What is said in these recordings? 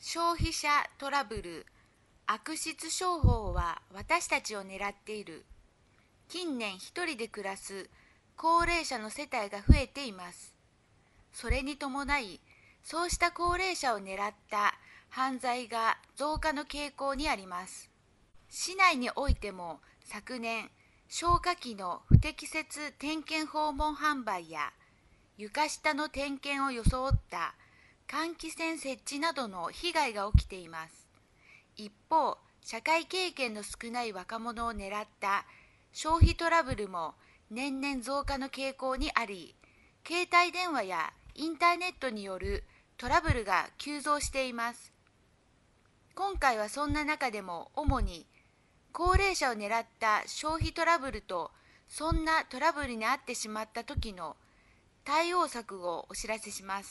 消費者トラブル、悪質商法は私たちを狙っている。近年一人で暮らす高齢者の世帯が増えています。それに伴い、そうした高齢者を狙った犯罪が増加の傾向にあります。市内においても昨年、消火器の不適切点検訪問販売や床下の点検を装った換気扇設置などの被害が起きています。一方、社会経験の少ない若者を狙った消費トラブルも年々増加の傾向にあり、携帯電話やインターネットによるトラブルが急増しています。今回はそんな中でも主に高齢者を狙った消費トラブルと、そんなトラブルに遭ってしまった時の対応策をお知らせします。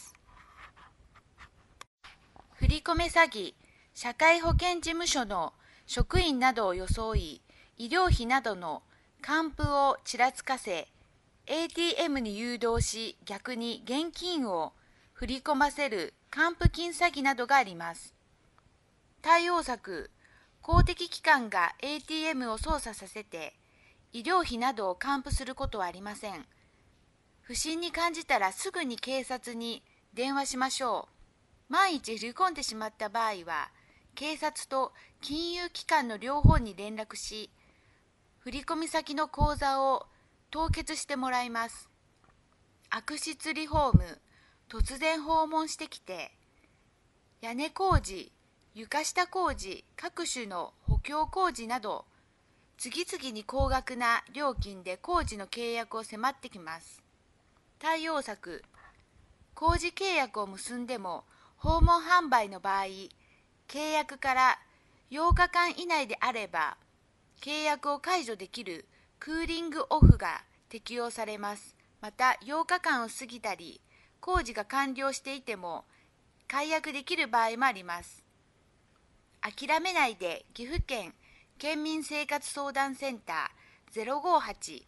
振込詐欺、社会保険事務所の職員などを装い、医療費などの還付をちらつかせ、ATM に誘導し、逆に現金を振り込ませる還付金詐欺などがあります。対応策、公的機関が ATM を操作させて、医療費などを還付することはありません。不審に感じたらすぐに警察に電話しましょう。万一振り込んでしまった場合は、警察と金融機関の両方に連絡し、振込先の口座を凍結してもらいます。悪質リフォーム、突然訪問してきて、屋根工事、床下工事、各種の補強工事など、次々に高額な料金で工事の契約を迫ってきます。対応策、工事契約を結んでも訪問販売の場合、契約から8日間以内であれば、契約を解除できるクーリングオフが適用されます。また、8日間を過ぎたり、工事が完了していても解約できる場合もあります。諦めないで岐阜県県民生活相談センター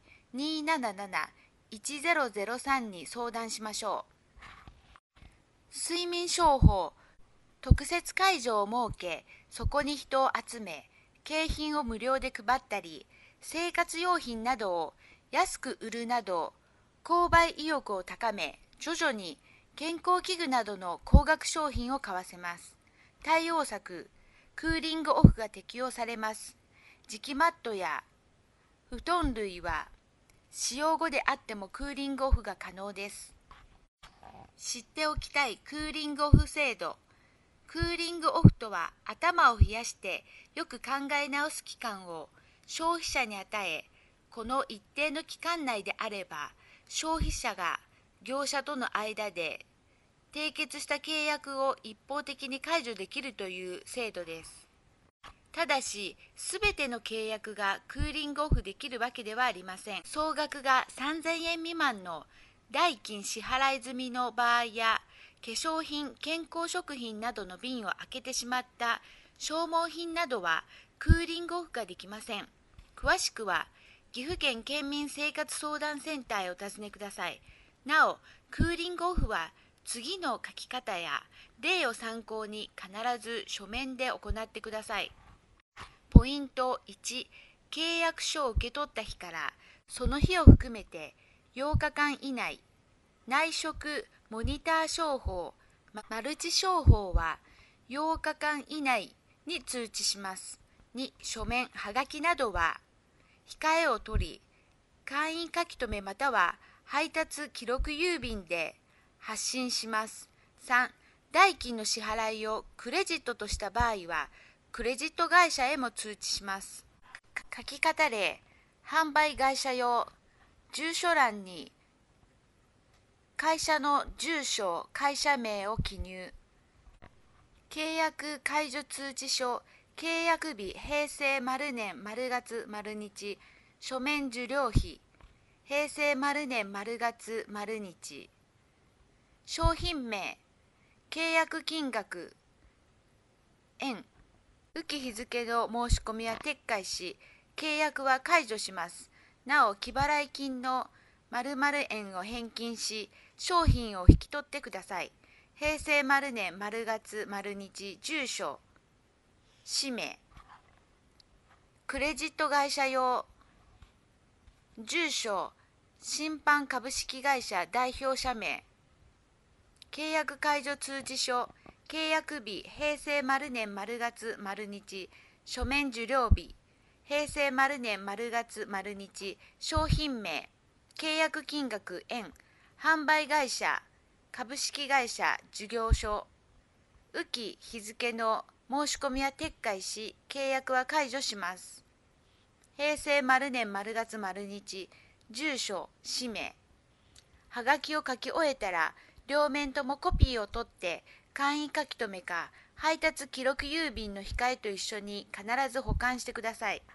058-277-1003 に相談しましょう。睡眠商法、特設会場を設け、そこに人を集め、景品を無料で配ったり、生活用品などを安く売るなど、購買意欲を高め、徐々に健康器具などの高額商品を買わせます。対応策、クーリングオフが適用されます。磁気マットや布団類は使用後であってもクーリングオフが可能です。知っておきたいクーリングオフ制度。クーリングオフとは、頭を冷やしてよく考え直す期間を消費者に与え、この一定の期間内であれば、消費者が業者との間で締結した契約を一方的に解除できるという制度です。ただし、すべての契約がクーリングオフできるわけではありません。総額が3000円未満の代金支払い済みの場合や、化粧品、健康食品などの瓶を開けてしまった消耗品などはクーリングオフができません。詳しくは、岐阜県県民生活相談センターへお尋ねください。なお、クーリングオフは次の書き方や例を参考に必ず書面で行ってください。ポイント1、契約書を受け取った日からその日を含めて8日間以内、内職モニター商法、マルチ商法は8日間以内に通知します。2、書面、はがきなどは控えを取り、簡易書き留めまたは配達記録郵便で発信します。3、代金の支払いをクレジットとした場合は、クレジット会社へも通知します。書き方例、販売会社用、住所欄に会社の住所、会社名を記入。契約解除通知書、契約日、平成丸年丸月丸日、書面受領費、平成丸年丸月丸日、商品名、契約金額、円、浮き日付の申し込みは撤回し、契約は解除します。なお、気払い金の〇〇円を返金し、商品を引き取ってください。 平成丸年丸月丸日住所氏名クレジット会社用住所審判株式会社代表者名契約解除通知書契約日平成丸年丸月丸日書面受領日平成丸年丸月丸日商品名契約金額円販売会社株式会社事業所雨季日付の申し込みは撤回し契約は解除します。平成丸年丸月丸日住所氏名はがきを書き終えたら両面ともコピーを取って簡易書留か配達記録郵便の控えと一緒に必ず保管してください。